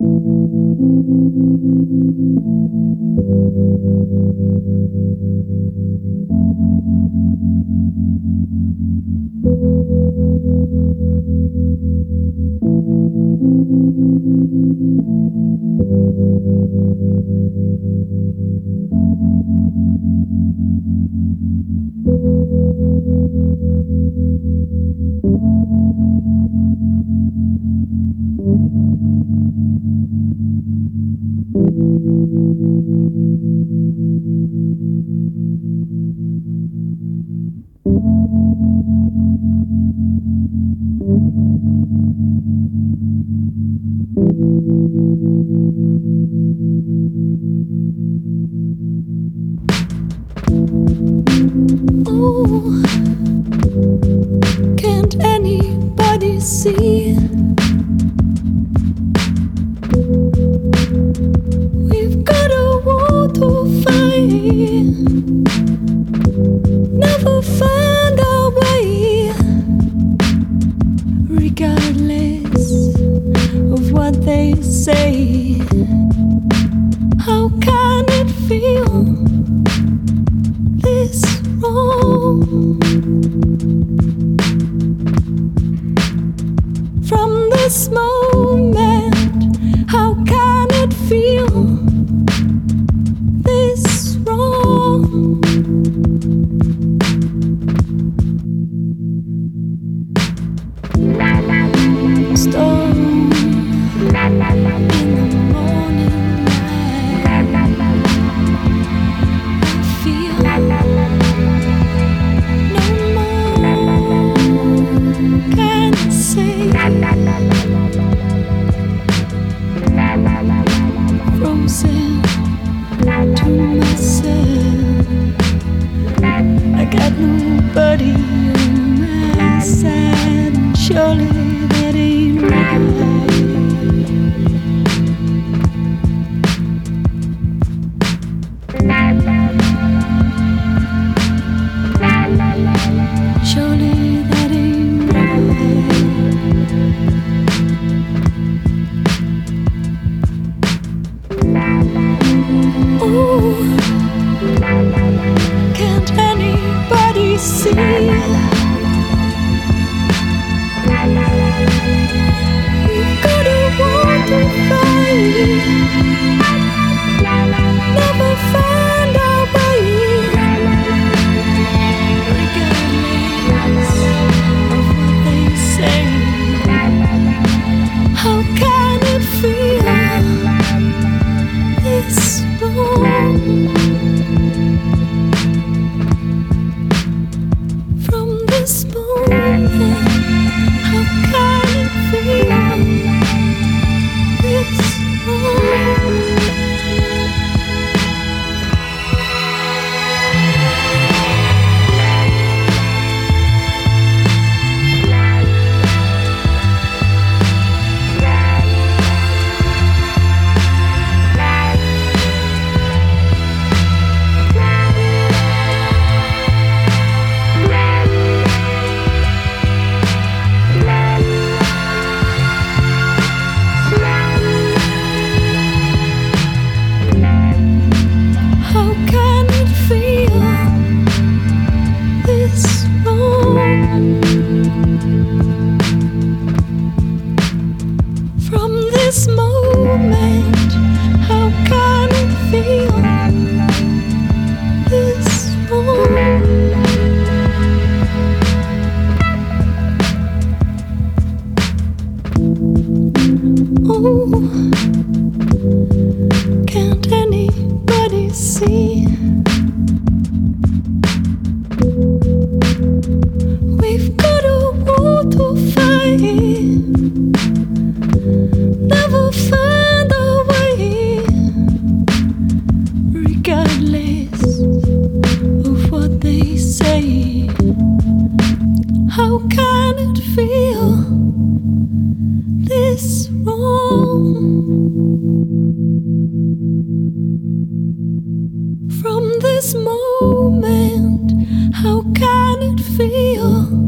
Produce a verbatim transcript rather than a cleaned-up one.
Oh, can't anybody see? We've got a war to fight. Never find our way, regardless of what they say. How can it feel this wrong? From this moment, how can it feel this wrong? Storm in the morning light, I feel no more can say. Frozen to myself, I got nobody on my side, and surely that ain't right. Surely that ain't right. Oh, can't anybody see? We've got a war to fight. Never find our way, regardless of what they say. How can it feel this wrong? From this moment, how can it feel this wrong? How can it feel this wrong? From this moment, how can it feel this wrong? Oh, can't anybody see? We've got a war to fight. Never find our way, regardless of what they say. How can it feel this wrong? From this moment, how can it feel